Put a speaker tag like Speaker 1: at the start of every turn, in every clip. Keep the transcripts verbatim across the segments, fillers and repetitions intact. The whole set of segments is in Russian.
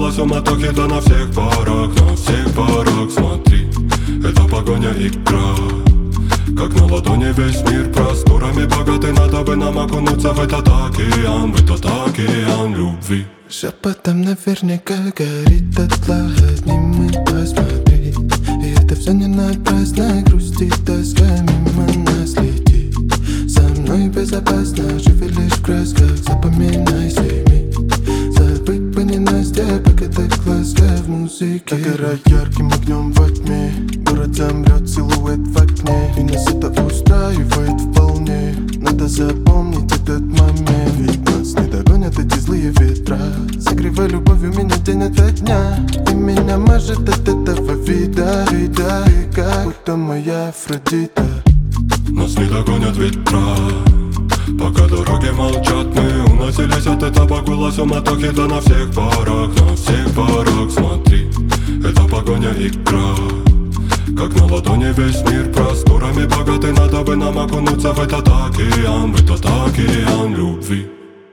Speaker 1: погула суматохи, да на всех парах, на всех парах. Смотри, это погоня, игра, как на ладони весь мир просторами богатый. Надо бы нам окунуться в этот океан, в этот океан любви.
Speaker 2: Шепотом наверняка горит дотла, одним мы посмотри. И это все не напрасно, грусти, тоска мимо нас летит. Со мной безопасно, живи лишь в красках, запоминай сними. Забыть бы не Настя, пока так ласка в музыке. Догорай ярким огнем во тьме, город замрет, силуэт в окне. И нас это устраивает вполне. Надо запомнить этот момент, ведь нас не догонят эти злые ветра. Согревай любовью меня день ото дня. И меня мажет от этого вида, вида. И как будто моя Афродита.
Speaker 1: Нас не догонят ветра, пока дороги молчат. Мы уносились от этапа гула суматохи, да на всех парах, на всех парах. Смотри, это погоня, игра, как на ладони весь мир просторами богатый. Надо бы нам окунуться в этот океан, в этот океан любви.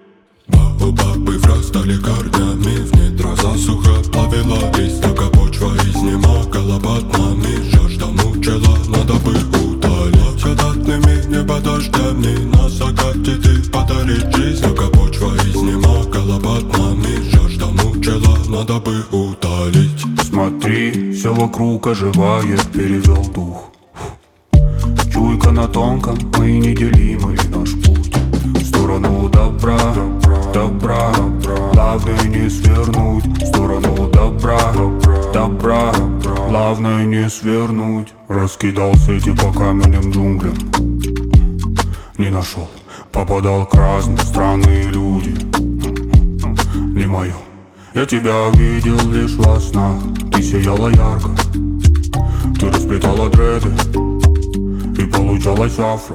Speaker 1: Баобабы врастали корнями в недра, засуха плавила истока, почва изнемогала под нами. Жажда мучила, надо бы утолить благодатными небо дождями. На закате ты подарить жизнь, пока почва изнемогала под нами. Жажда мучила, надо бы утолить.
Speaker 3: Смотри, все вокруг оживает, перевел дух. Чуйка на тонком, мы неделимый наш путь в сторону добра, добра, главное не свернуть. В сторону добра, добра, главное не свернуть. Раскидал сети по каменным джунглям, не нашел, попадал к разным странные люди. Не мое. Я тебя видел лишь во снах, ты сияла ярко, ты расплетала дреды, и получалось афро.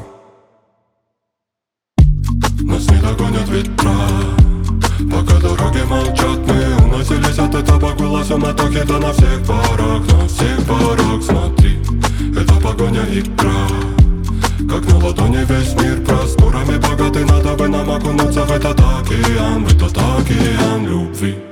Speaker 1: Нас не догонят ветра, пока дороги молчат. Мы уносились от этапа гула суматохи, да на всех парах, на всех парах. Смотри, это погоня, игра, как на ладони весь мир просторами богатый. Надо бы нам окунуться в этот океан, в этот океан любви.